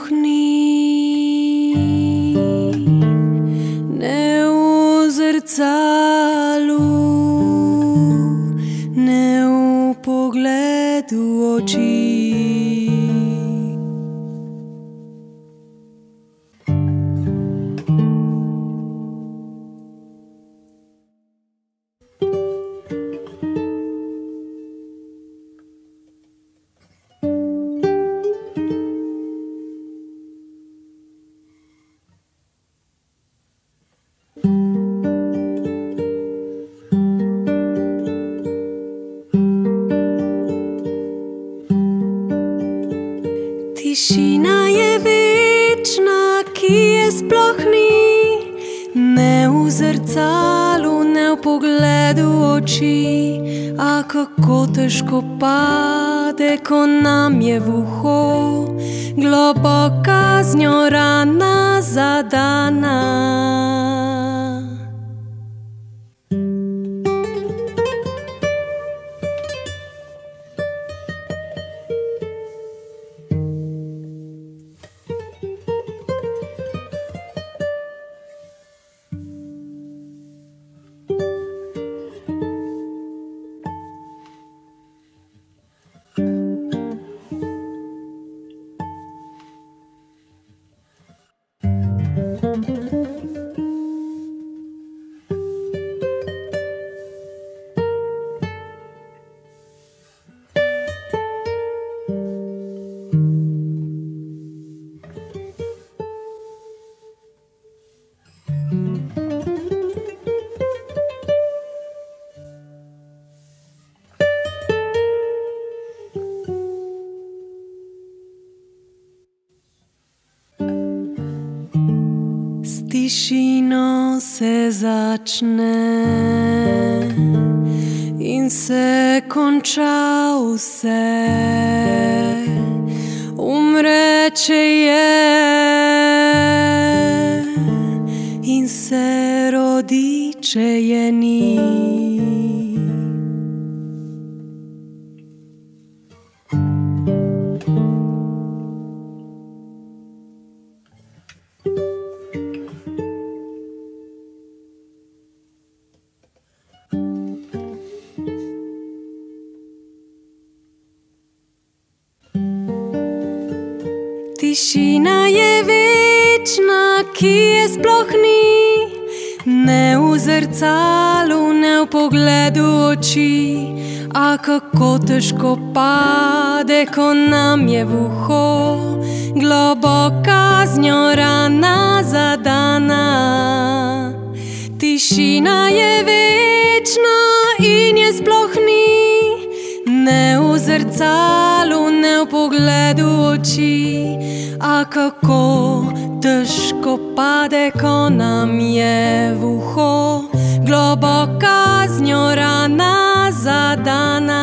ni, ne v zrcalu, ne v pogledu oči. Tišina je večna, ki je sploh ni, ne v zrcalu, ne v pogledu oči. A kako težko pade, ko nam je v uho globoka z njo rana zadana. S tišino se začne in se konča vse. Umre, če je, in se rodi, če je ni. Tišina je večna, ki je sploh ni, ne v zrcalu, ne v pogledu oči. A kako težko pade, ko nam je v uho globoka z njo rana zadana. Tišina je večna in je sploh ni, ne v zrcalu, ne v pogledu oči. A kako težko pade, ko nam je v uho globoka z njo rana zadana.